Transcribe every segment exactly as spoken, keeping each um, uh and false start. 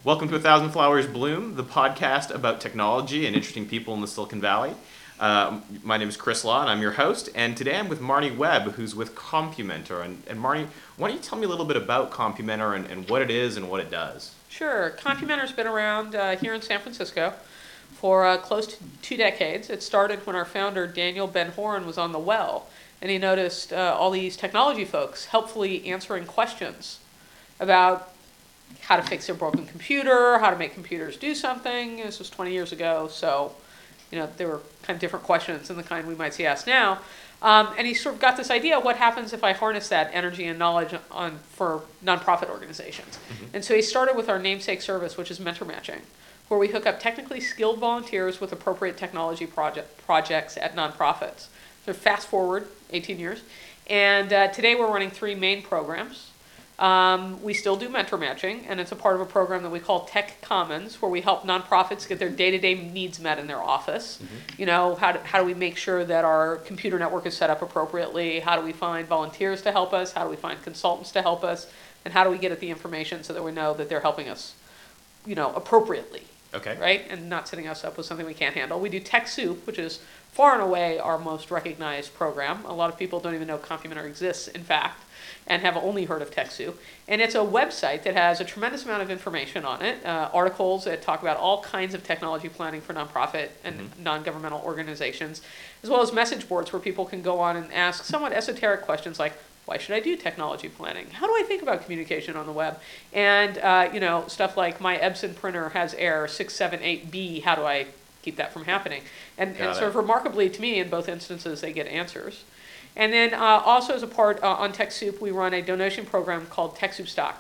Welcome to A Thousand Flowers Bloom, the podcast about technology and interesting people in the Silicon Valley. Uh, my name is Chris Law, and I'm your host. And today I'm with Marnie Webb, who's with Compumentor. And, and Marnie, why don't you tell me a little bit about Compumentor and, and what it is and what it does? Sure. Compumentor's been around uh, here in San Francisco for uh, close to two decades. It started when our founder, Daniel Ben-Horen, was on the well, and he noticed uh, all these technology folks helpfully answering questions about how to fix their broken computer, how to make computers do something. This was twenty years ago, so you know there were kind of different questions than the kind we might see asked now. Um, and he sort of got this idea, what happens if I harness that energy and knowledge on for nonprofit organizations? Mm-hmm. And so he started with our namesake service, which is mentor matching, where we hook up technically skilled volunteers with appropriate technology project, projects at nonprofits. So fast forward eighteen years. And uh, today we're running three main programs. Um, we still do mentor matching, and it's a part of a program that we call Tech Commons, where we help nonprofits get their day-to-day needs met in their office. Mm-hmm. You know, how do, how do we make sure that our computer network is set up appropriately? How do we find volunteers to help us? How do we find consultants to help us? And how do we get at the information so that we know that they're helping us, you know, appropriately? Okay. Right? And not setting us up with something we can't handle. We do TechSoup, which is far and away our most recognized program. A lot of people don't even know Compumentor exists, in fact, and have only heard of TechSoup. And it's a website that has a tremendous amount of information on it, uh, articles that talk about all kinds of technology planning for nonprofit and mm-hmm. non-governmental organizations, as well as message boards where people can go on and ask somewhat esoteric questions like, why should I do technology planning? How do I think about communication on the web? And uh, you know, stuff like my Epson printer has error six seven eight B, how do I keep that from happening? And, and sort of remarkably to me, in both instances, they get answers. And then uh, also as a part uh, on TechSoup, we run a donation program called TechSoup Stock.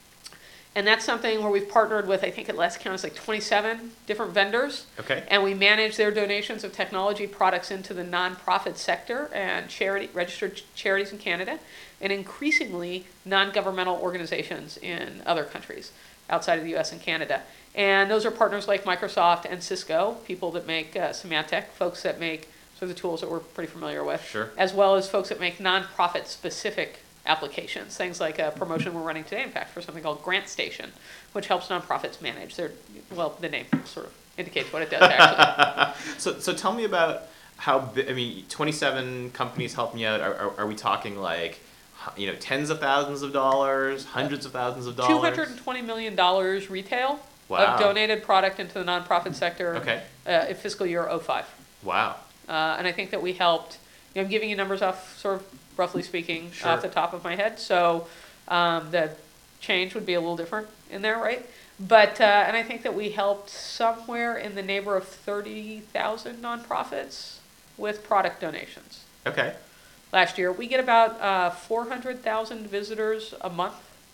And that's something where we've partnered with, I think at last count, it's like twenty-seven different vendors. Okay. And we manage their donations of technology products into the nonprofit sector and charity registered charities in Canada, and increasingly non-governmental organizations in other countries outside of the U S and Canada. And those are partners like Microsoft and Cisco, people that make uh, Symantec, folks that make sort of the tools that we're pretty familiar with, sure. as well as folks that make nonprofit specific applications, things like a promotion we're running today, in fact, for something called GrantStation, which helps nonprofits manage their, well, the name sort of indicates what it does, actually. so so tell me about how, bi- I mean, twenty-seven companies helping you out. Are, are, are we talking like, you know, tens of thousands of dollars, hundreds of thousands of dollars? two hundred twenty million dollars retail wow. of donated product into the nonprofit sector okay. uh, in fiscal year oh five. Wow. Uh, and I think that we helped, you know, I'm giving you numbers off, sort of roughly speaking, sure. off the top of my head. So um, the change would be a little different in there, right? But, uh, and I think that we helped somewhere in the neighbor of thirty thousand nonprofits with product donations. Okay. Last year. We get about uh, four hundred thousand visitors a month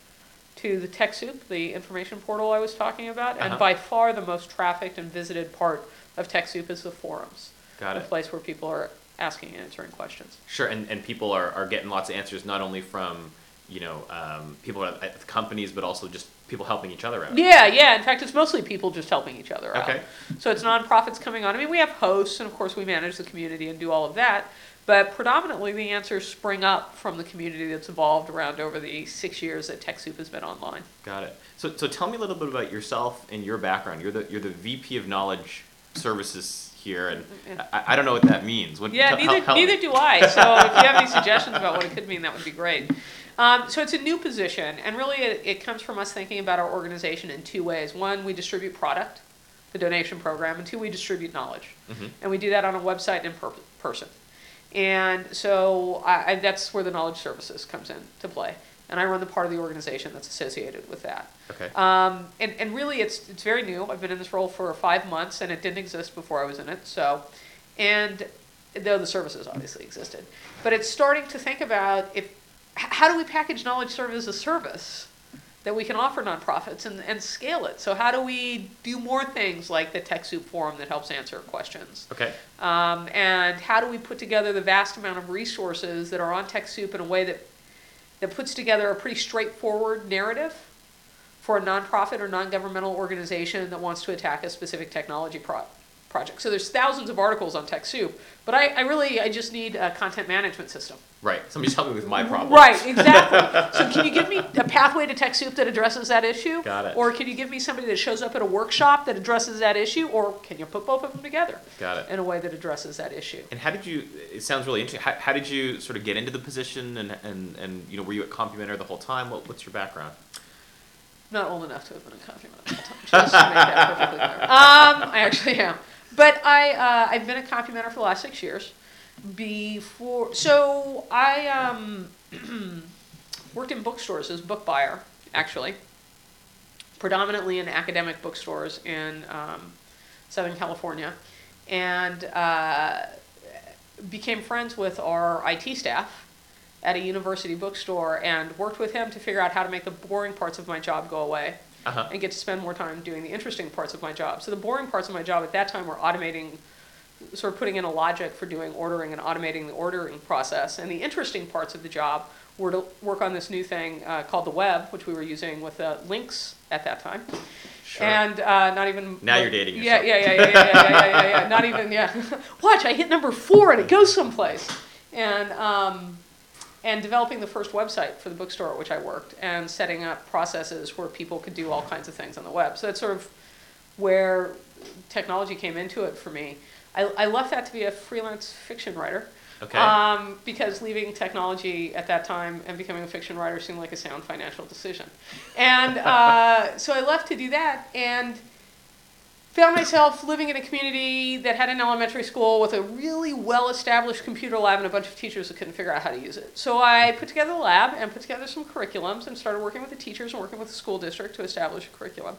to the TechSoup, the information portal I was talking about. Uh-huh. And by far the most trafficked and visited part of TechSoup is the forums. Got it. A place where people are asking and answering questions. Sure, and, and people are, are getting lots of answers, not only from, you know, um, people at, at companies, but also just people helping each other out. Yeah, yeah. In fact, it's mostly people just helping each other out. Okay. So it's nonprofits coming on. I mean, we have hosts, and of course we manage the community and do all of that. But predominantly the answers spring up from the community that's evolved around over the six years that TechSoup has been online. Got it. So so tell me a little bit about yourself and your background. You're the you're the V P of Knowledge Services here, and I, I don't know what that means. What, yeah, tell, neither help, help neither me. do I. So if you have any suggestions about what it could mean, that would be great. Um, so it's a new position, and really it, it comes from us thinking about our organization in two ways. One, we distribute product, the donation program, and two, we distribute knowledge. Mm-hmm. And we do that on a website and in per- person. And so I, I, that's where the knowledge services comes in to play. And I run the part of the organization that's associated with that. Okay. Um, and, and really, it's it's very new. I've been in this role for five months, and it didn't exist before I was in it. So, and though the services obviously existed, but it's starting to think about if how do we package knowledge serve as a service that we can offer nonprofits and, and scale it. So how do we do more things like the TechSoup forum that helps answer questions? Okay. Um, and how do we put together the vast amount of resources that are on TechSoup in a way that that puts together a pretty straightforward narrative for a nonprofit or non-governmental organization that wants to attack a specific technology pro- project. So there's thousands of articles on TechSoup, but I, I really, I just need a content management system. Right. Somebody's helping me with my problem. Right, exactly. So can you give me a pathway to TechSoup that addresses that issue? Got it. Or can you give me somebody that shows up at a workshop that addresses that issue? Or can you put both of them together? Got it. In a way that addresses that issue? And how did you, it sounds really interesting, how, how did you sort of get into the position and, and, and you know, were you at Compumentor the whole time? What, what's your background? Not old enough to have been a Compumentor the whole time, just to make that perfectly clear. Um, I actually am. But I, uh, I've been a Compumentor for the last six years. Before, so I um, worked in bookstores as a book buyer, actually, predominantly in academic bookstores in um, Southern California, and uh, became friends with our I T staff at a university bookstore and worked with him to figure out how to make the boring parts of my job go away. Uh-huh. And get to spend more time doing the interesting parts of my job. So the boring parts of my job at that time were automating, sort of putting in a logic for doing ordering and automating the ordering process. And the interesting parts of the job were to work on this new thing uh, called the web, which we were using with uh, links at that time. Sure. And uh, not even... Now you're dating yeah, yourself. Yeah, yeah, yeah, yeah, yeah, yeah, yeah, yeah, yeah. Not even, yeah. Watch, I hit number four and it goes someplace. And... Um, and developing the first website for the bookstore at which I worked, and setting up processes where people could do all kinds of things on the web. So that's sort of where technology came into it for me. I, I left that to be a freelance fiction writer. Okay. Um, because leaving technology at that time and becoming a fiction writer seemed like a sound financial decision. And uh, so I left to do that, and found myself living in a community that had an elementary school with a really well-established computer lab and a bunch of teachers that couldn't figure out how to use it. So I put together a lab and put together some curriculums and started working with the teachers and working with the school district to establish a curriculum.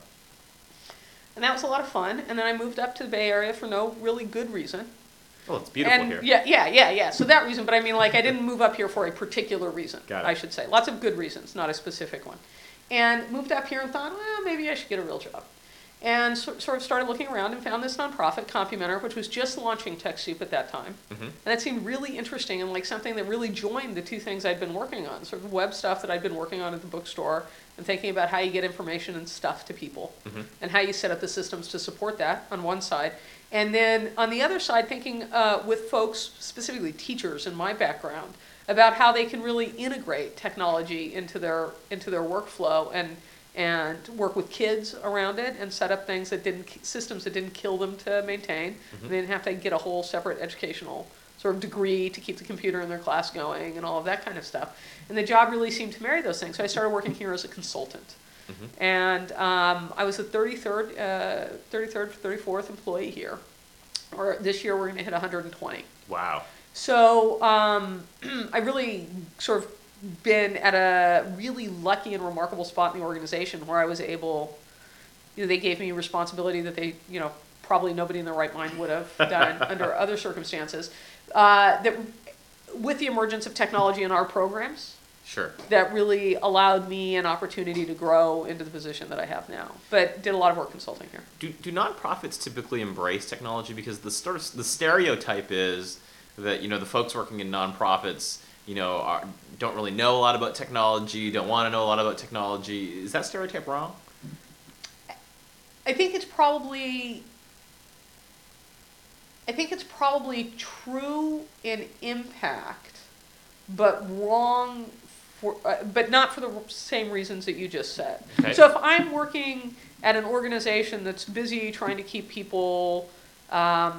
And that was a lot of fun. And then I moved up to the Bay Area for no really good reason. Well, it's beautiful and here. Yeah, yeah, yeah, yeah. So that reason, but I mean, like, I didn't move up here for a particular reason, Got it. I should say. Lots of good reasons, not a specific one. And moved up here and thought, well, maybe I should get a real job. And so, sort of started looking around and found this nonprofit, Compumentor, which was just launching TechSoup at that time. Mm-hmm. And that seemed really interesting and like something that really joined the two things I'd been working on, sort of web stuff that I'd been working on at the bookstore and thinking about how you get information and stuff to people mm-hmm. and how you set up the systems to support that on one side. And then on the other side, thinking uh, with folks, specifically teachers in my background, about how they can really integrate technology into their into their workflow and and work with kids around it and set up things that didn't, systems that didn't kill them to maintain. Mm-hmm. They didn't have to get a whole separate educational sort of degree to keep the computer in their class going and all of that kind of stuff. And the job really seemed to marry those things. So I started working here as a consultant. Mm-hmm. And um, I was the thirty-third, uh, thirty-third, thirty-fourth employee here. Or this year we're going to hit one hundred twenty. Wow. So um, I really sort of been at a really lucky and remarkable spot in the organization where I was able, you know, they gave me responsibility that they, you know, probably nobody in their right mind would have done under other circumstances. Uh, that with the emergence of technology in our programs, sure, that really allowed me an opportunity to grow into the position that I have now. But did a lot of work consulting here. Do do nonprofits typically embrace technology? Because the sort of the stereotype is that, you know, the folks working in nonprofits, you know, are, don't really know a lot about technology, don't want to know a lot about technology. Is that stereotype wrong? I think it's probably, I think it's probably true in impact, but wrong for, uh, but not for the same reasons that you just said. Okay. So if I'm working at an organization that's busy trying to keep people um,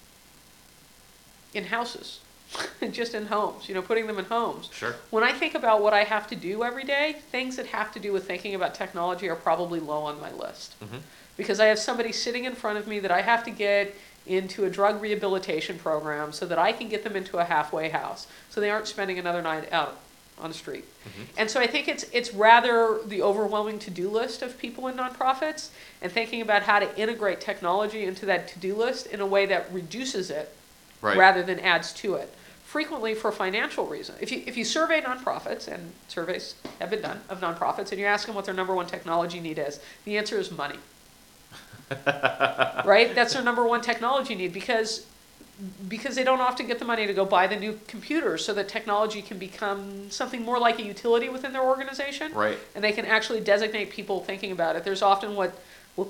in houses, just in homes, you know, putting them in homes. Sure. When I think about what I have to do every day, things that have to do with thinking about technology are probably low on my list. Mm-hmm. Because I have somebody sitting in front of me that I have to get into a drug rehabilitation program so that I can get them into a halfway house so they aren't spending another night out on the street. Mm-hmm. And so I think it's it's rather the overwhelming to-do list of people in nonprofits and thinking about how to integrate technology into that to-do list in a way that reduces it right. rather than adds to it. Frequently for financial reasons. If you if you survey nonprofits, and surveys have been done of nonprofits, and you ask them what their number one technology need is, the answer is money. Right? That's their number one technology need because because they don't often get the money to go buy the new computers so that technology can become something more like a utility within their organization. Right. And they can actually designate people thinking about it. There's often what, what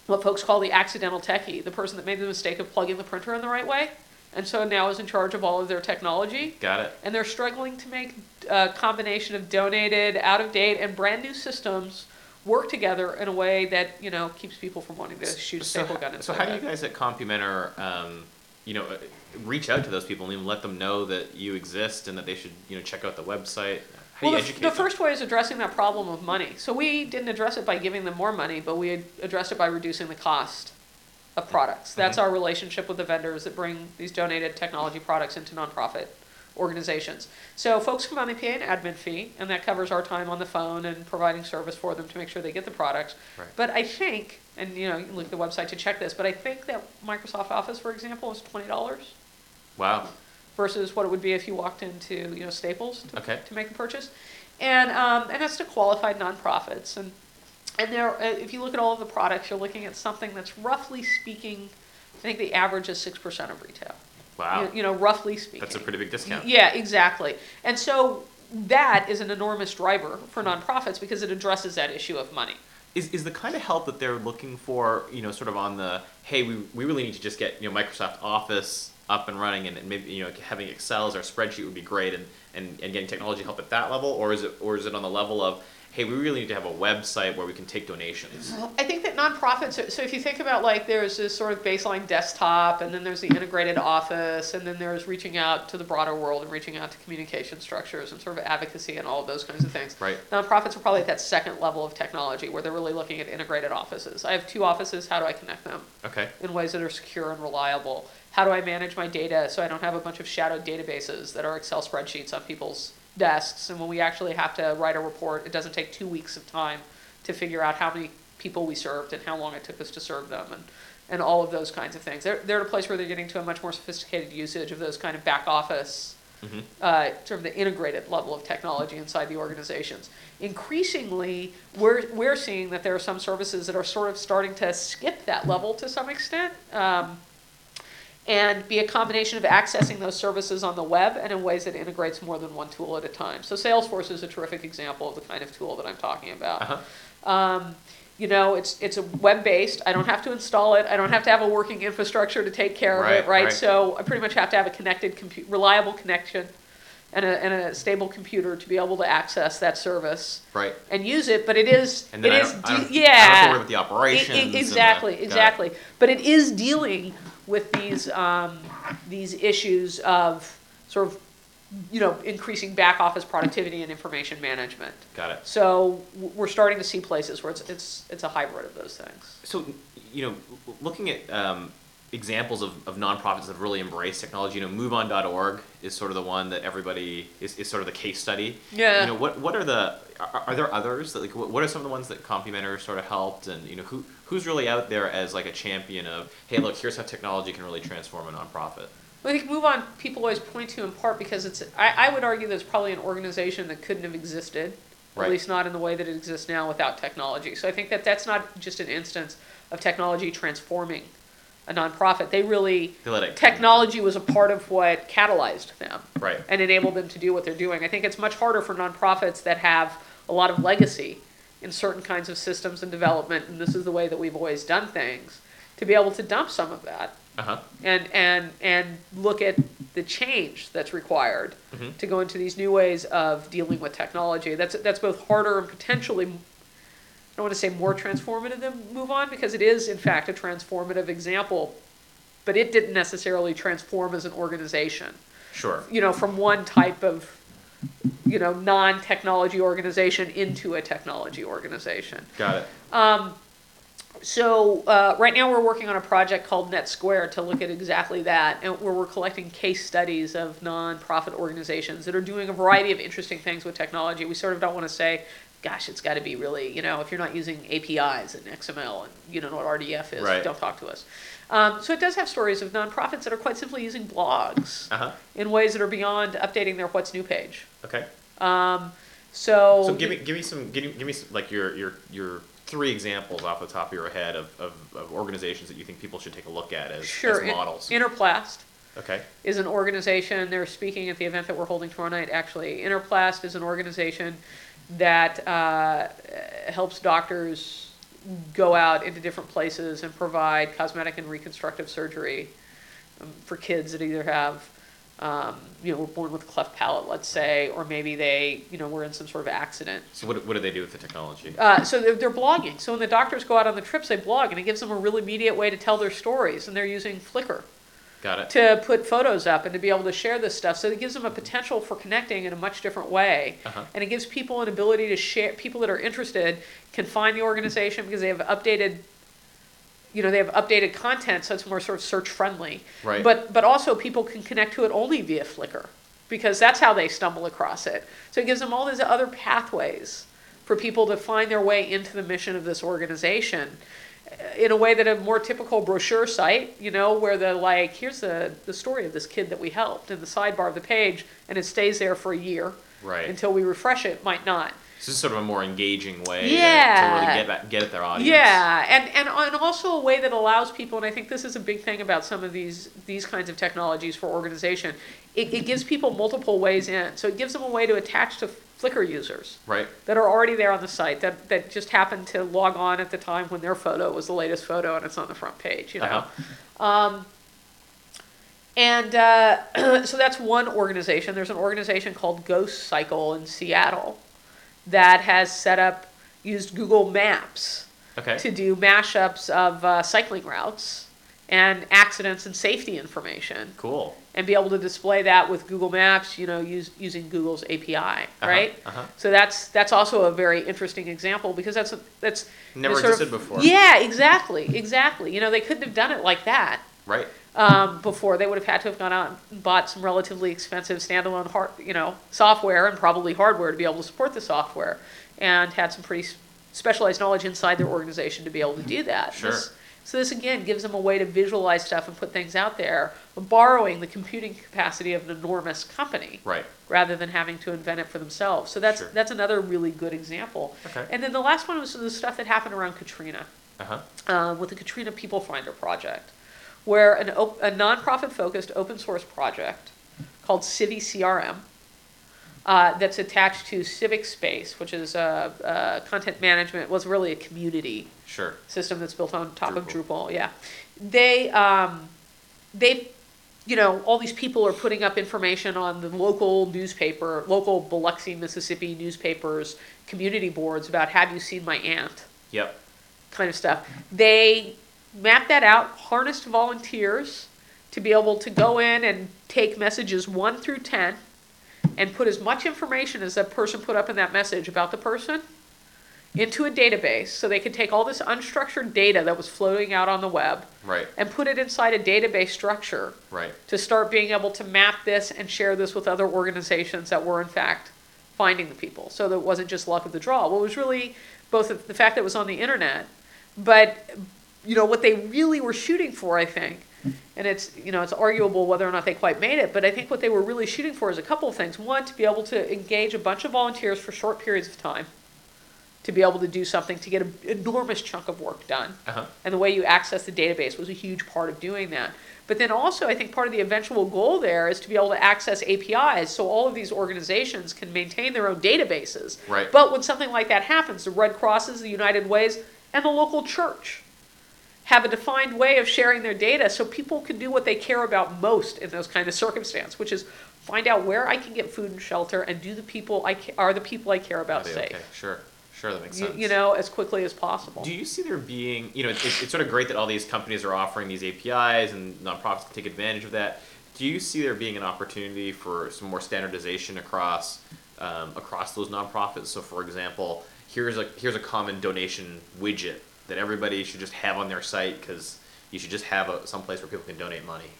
what folks call the accidental techie, the person that made the mistake of plugging the printer in the right way, and so now is in charge of all of their technology. Got it. And they're struggling to make a combination of donated, out of date, and brand new systems work together in a way that, you know, keeps people from wanting to shoot a So, staple gun into so their how do head. you guys at Compumenter, um, you know, uh, reach out to those people and even let them know that you exist and that they should, you know, check out the website? How Well, do you the, educate the them? first way is addressing that problem of money. So we didn't address it by giving them more money, but we addressed it by reducing the cost of products. That's Mhm. our relationship with the vendors that bring these donated technology products into nonprofit organizations. So folks come on, they pay an admin fee, and that covers our time on the phone and providing service for them to make sure they get the products. Right. But I think, and you know, you can look at the website to check this, but I think that Microsoft Office, for example, is twenty dollars. Wow. Versus what it would be if you walked into, you know, Staples to, Okay. to make a purchase, and um, and that's to qualified nonprofits. And and there, uh, if you look at all of the products, you're looking at something that's roughly speaking, I think the average is six percent of retail. Wow. You, you know, roughly speaking. That's a pretty big discount. Yeah, exactly. And so that is an enormous driver for nonprofits because it addresses that issue of money. Is, is the kind of help that they're looking for, you know, sort of on the, hey, we, we really need to just get, you know, Microsoft Office up and running, and, and maybe, you know, having Excel as our spreadsheet would be great, and, and, and getting technology help at that level? Or is it or is it on the level of, hey, we really need to have a website where we can take donations? I think that nonprofits, are, so if you think about like there's this sort of baseline desktop, and then there's the integrated office, and then there's reaching out to the broader world and reaching out to communication structures and sort of advocacy and all of those kinds of things. Right. Nonprofits are probably at that second level of technology where they're really looking at integrated offices. I have two offices, how do I connect them Okay. in ways that are secure and reliable? How do I manage my data so I don't have a bunch of shadowed databases that are Excel spreadsheets on people's desks, and when we actually have to write a report, it doesn't take two weeks of time to figure out how many people we served and how long it took us to serve them, and, and all of those kinds of things. They're, they're at a place where they're getting to a much more sophisticated usage of those kind of back office, Mm-hmm. uh, sort of the integrated level of technology inside the organizations. Increasingly, we're, we're seeing that there are some services that are sort of starting to skip that level to some extent. Um, and be a combination of accessing those services on the web and in ways that integrates more than one tool at a time. So Salesforce is a terrific example of the kind of tool that I'm talking about. Uh-huh. Um, you know, it's it's a web-based. I don't have to install it. I don't have to have a working infrastructure to take care of Right, it, right? right. So I pretty much have to have a connected, compu- reliable connection and a, and a stable computer to be able to access that service Right. and use it. But it is, And then it I is, don't, de- I don't, yeah. I don't have to worry about the E- operations. e- and the- exactly, got it. exactly. But it is dealing with these um, these issues of sort of, you know, increasing back office productivity and information management. Got it. So w- we're starting to see places where it's it's it's a hybrid of those things. So, you know, looking at um, examples of, of nonprofits that have really embraced technology, you know, move on dot org is sort of the one that everybody is, is sort of the case study. Yeah. You know, what what are the are, are there others that like what what are some of the ones that Compumenter sort of helped, and you know who who's really out there as like a champion of, hey, look, here's how technology can really transform a nonprofit. Well, I think Move On people always point to in part because it's, I, I would argue that it's probably an organization that couldn't have existed, Right. at least not in the way that it exists now without technology. So I think that that's not just an instance of technology transforming a nonprofit. They really, They let it technology was a part of what catalyzed them Right. and enabled them to do what they're doing. I think it's much harder for nonprofits that have a lot of legacy in certain kinds of systems and development, and this is the way that we've always done things, to be able to dump some of that Uh huh. and and and look at the change that's required Mhm. to go into these new ways of dealing with technology. That's that's both harder and potentially, I don't want to say more transformative than Move On, because it is in fact a transformative example, but it didn't necessarily transform as an organization. Sure. You know, from one type of, you know, non-technology organization into a technology organization. Got it. Um, so uh, right now we're working on a project called Net Square to look at exactly that, and where we're collecting case studies of nonprofit organizations that are doing a variety of interesting things with technology. We sort of don't want to say, gosh, it's got to be really, you know, if you're not using A P Is and X M L and you don't know what R D F is, Right. don't talk to us. Um, so it does have stories of nonprofits that are quite simply using blogs Uh huh. in ways that are beyond updating their What's New page. Okay. Um, so So give me give me some give me, give me some, like your your your three examples off the top of your head of, of, of organizations that you think people should take a look at as, sure, as In- models. Interplast Okay. is an organization, they're speaking at the event that we're holding tomorrow night, actually. Interplast is an organization that uh, helps doctors go out into different places and provide cosmetic and reconstructive surgery um, for kids that either have, um, you know, were born with a cleft palate, let's say, or maybe they, you know, were in some sort of accident. So what, what do they do with the technology? Uh, so they're, they're blogging. So when the doctors go out on the trips, they blog, and it gives them a real immediate way to tell their stories, and they're using Flickr Got it. to put photos up and to be able to share this stuff. So it gives them a potential for connecting in a much different way. Uh-huh. And it gives people an ability to share, people that are interested can find the organization because they have updated, you know, they have updated content, so it's more sort of search friendly. Right. But, but also people can connect to it only via Flickr because that's how they stumble across it. So it gives them all these other pathways for people to find their way into the mission of this organization in a way that a more typical brochure site, you know, where the like, here's the, the story of this kid that we helped in the sidebar of the page, and it stays there for a year Right. until we refresh it, might not. So this is sort of a more engaging way Yeah. to, to really get back, get at their audience. Yeah, and, and and also a way that allows people, and I think this is a big thing about some of these these kinds of technologies for organization, it, it gives people multiple ways in. So it gives them a way to attach to Flickr users Right. that are already there on the site, that, that just happened to log on at the time when their photo was the latest photo and it's on the front page, you know. Uh-huh. Um, and uh, so that's one organization. There's an organization called Ghost Cycle in Seattle that has set up, used Google Maps Okay. to do mashups of uh, cycling routes and accidents and safety information, Cool. and be able to display that with Google Maps, you know, use, using Google's A P I, Uh-huh, right? uh-huh. So that's that's also a very interesting example because that's a, that's Never sort of- existed before. Yeah, exactly, exactly. You know, they couldn't have done it like that Right. um, before. They would have had to have gone out and bought some relatively expensive standalone hard, you know, software and probably hardware to be able to support the software, and had some pretty s- specialized knowledge inside their organization to be able to do that. Sure. This, so this again gives them a way to visualize stuff and put things out there, borrowing the computing capacity of an enormous company Right. rather than having to invent it for themselves. So that's Sure. that's another really good example. Okay. And then the last one was the stuff that happened around Katrina Uh-huh. um, with the Katrina People Finder project, where an op- a nonprofit-focused open source project called Civi C R M uh, that's attached to Civic Space, which is uh, uh, content management, was really a community Sure. system that's built on top of Drupal. Drupal. Yeah, they um, they, you know, all these people are putting up information on the local newspaper, local Biloxi, Mississippi newspapers, community boards about have you seen my aunt, Yep. kind of stuff. They mapped that out, harnessed volunteers to be able to go in and take messages one through ten and put as much information as that person put up in that message about the person into a database so they could take all this unstructured data that was floating out on the web Right. and put it inside a database structure Right. to start being able to map this and share this with other organizations that were in fact finding the people. So that it wasn't just luck of the draw. Well, it was really both the fact that it was on the internet, but you know what they really were shooting for, I think, and it's you know it's arguable whether or not they quite made it, but I think what they were really shooting for is a couple of things. One, to be able to engage a bunch of volunteers for short periods of time, to be able to do something, to get an enormous chunk of work done. Uh-huh. And the way you access the database was a huge part of doing that. But then also, I think part of the eventual goal there is to be able to access A P Is so all of these organizations can maintain their own databases. Right. But when something like that happens, the Red Crosses, the United Ways, and the local church have a defined way of sharing their data so people can do what they care about most in those kind of circumstances, which is find out where I can get food and shelter and do the people I ca- are the people I care about Are they safe. okay? Sure. Sure, that makes You, sense. you know, as quickly as possible. Do you see there being, you know, it's, it's sort of great that all these companies are offering these A P Is and nonprofits can take advantage of that. Do you see there being an opportunity for some more standardization across um, across those nonprofits? So, for example, here's a here's a common donation widget that everybody should just have on their site because you should just have a some place where people can donate money.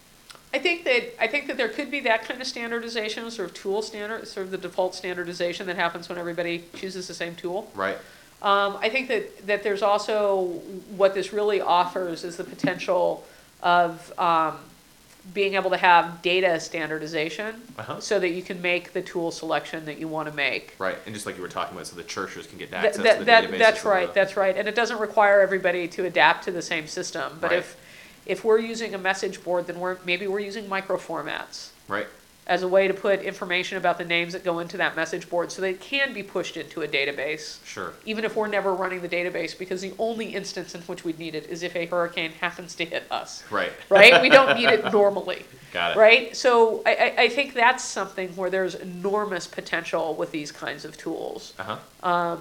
I think that I think that there could be that kind of standardization, sort of tool standard, sort of the default standardization that happens when everybody chooses the same tool. Right. Um, I think that, that there's also what this really offers is the potential of um, being able to have data standardization Uh-huh. so that you can make the tool selection that you want to make. Right. And just like you were talking about, so the churches can get Th- access that- to the that- databases. That's of right, the- that's right. And it doesn't require everybody to adapt to the same system. But Right. if if we're using a message board, then we're maybe we're using micro formats. Right. as a way to put information about the names that go into that message board so that it can be pushed into a database. Sure. Even if we're never running the database, because the only instance in which we'd need it is if a hurricane happens to hit us. Right. Right? We don't need it normally. Got it. Right? So I, I, I think that's something where there's enormous potential with these kinds of tools. Uh-huh. Um,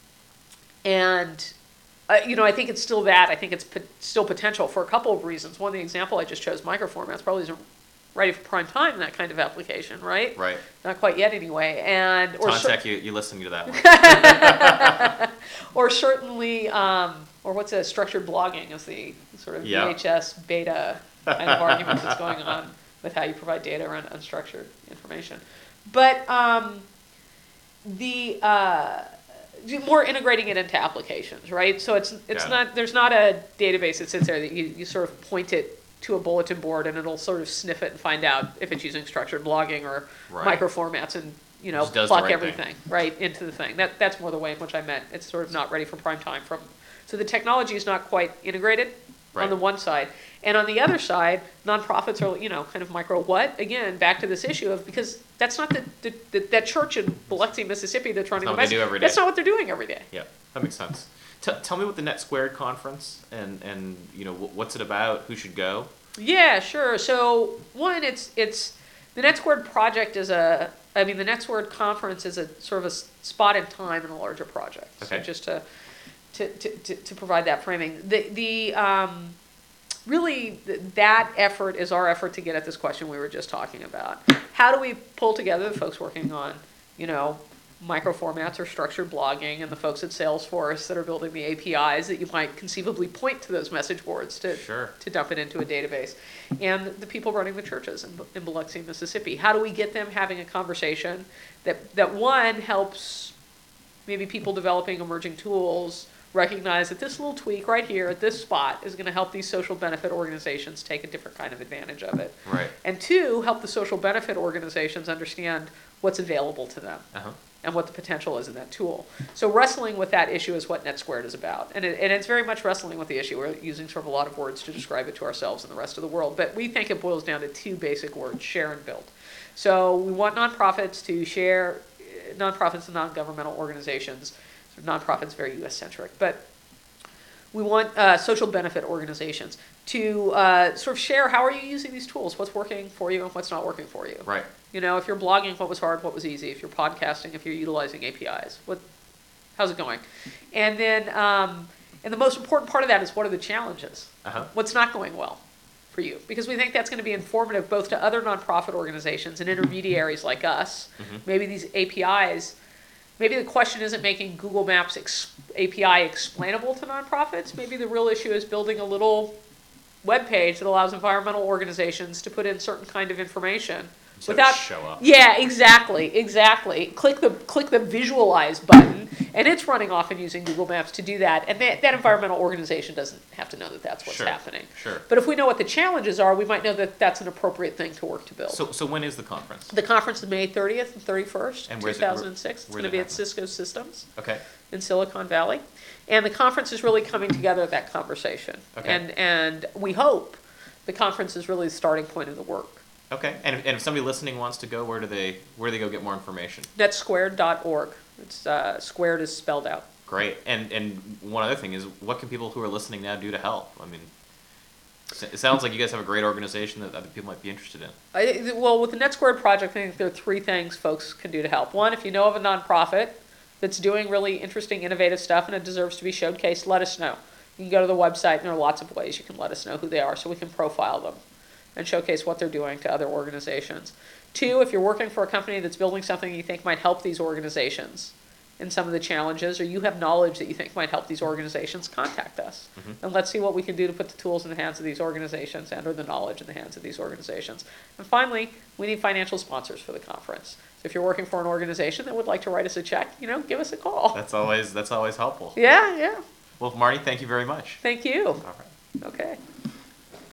and, uh, you know, I think it's still that. I think it's po- still potential for a couple of reasons. One, the example I just chose, microformats, probably isn't ready for prime time in that kind of application, right? Right. Not quite yet anyway. And or cer- Tech, you, you listening to that one. or certainly, um, or what's a structured blogging is the sort of Yeah. V H S beta kind of argument that's going on with how you provide data around unstructured information. But um, the uh, more integrating it into applications, right? So it's it's Got it. not there's not a database that sits there that you, you sort of point it to a bulletin board and it'll sort of sniff it and find out if it's using structured blogging or Right. microformats and you know Just does the pluck right everything right into the thing. That that's more the way in which I meant it's sort of not ready for prime time. From so the technology is not quite integrated Right. on the one side, and on the other side, nonprofits are you know kind of micro what again back to this issue of because that's not the, the, the that church in Biloxi, Mississippi that's running That's the not what they message. do every day. That's not what they're doing every day. Yeah, that makes sense. T- tell me what the Net Squared conference and, and you know wh- what's it about? Who should go? Yeah, sure. So one, it's it's the NetSquared project is a I mean the NetSquared conference is a sort of a s- spot in time in a larger project. Okay. So just to to, to, to to provide that framing, the the um, really th- that effort is our effort to get at this question we were just talking about. How do we pull together the folks working on you know microformats or structured blogging and the folks at Salesforce that are building the A P Is that you might conceivably point to those message boards to Sure. to dump it into a database, and the people running the churches in, in Biloxi, Mississippi. How do we get them having a conversation that that one helps maybe people developing emerging tools recognize that this little tweak right here at this spot is going to help these social benefit organizations take a different kind of advantage of it, Right. and two, help the social benefit organizations understand what's available to them Uh huh. and what the potential is in that tool. So wrestling with that issue is what NetSquared is about. And, it, and it's very much wrestling with the issue. We're using sort of a lot of words to describe it to ourselves and the rest of the world. But we think it boils down to two basic words, share and build. So we want nonprofits to share, eh, nonprofits and non-governmental organizations. So nonprofits very U S-centric. But we want uh, social benefit organizations to uh, sort of share how are you using these tools, what's working for you and what's not working for you. Right. You know, if you're blogging, what was hard, what was easy? If you're podcasting, if you're utilizing A P Is, what, how's it going? And then, um, and the most important part of that is what are the challenges? Uh huh. What's not going well for you? Because we think that's going to be informative both to other nonprofit organizations and intermediaries like us. Mhm. Maybe these A P Is, maybe the question isn't making Google Maps ex- A P I explainable to nonprofits. Maybe the real issue is building a little web page that allows environmental organizations to put in certain kind of information So without show up. Yeah, exactly, exactly. Click the click the visualize button, and it's running off and using Google Maps to do that. And that, that environmental organization doesn't have to know that that's what's Sure, happening. sure. But if we know what the challenges are, we might know that that's an appropriate thing to work to build. So so when is the conference? The conference is May thirtieth and thirty-first, And two where's it- where- thousand six. It's where's going to it be at happen? Cisco Systems Okay. in Silicon Valley. And the conference is really coming together at that conversation. Okay. And and we hope the conference is really the starting point of the work. Okay. And if, and if somebody listening wants to go, where do they where do they go get more information? net squared dot org. It's uh, squared is spelled out. Great. And and one other thing is, what can people who are listening now do to help? I mean, it sounds like you guys have a great organization that other people might be interested in. I, well, with the NetSquared project, I think there are three things folks can do to help. One, if you know of a nonprofit that's doing really interesting, innovative stuff and it deserves to be showcased, let us know. You can go to the website, and there are lots of ways you can let us know who they are so we can profile them and showcase what they're doing to other organizations. Two, if you're working for a company that's building something you think might help these organizations in some of the challenges, or you have knowledge that you think might help these organizations, contact us. Mhm. And let's see what we can do to put the tools in the hands of these organizations and or the knowledge in the hands of these organizations. And finally, we need financial sponsors for the conference. So if you're working for an organization that would like to write us a check, you know, give us a call. That's always that's always helpful. Yeah, yeah. Well, Marty, thank you very much. Thank you. All right. Okay.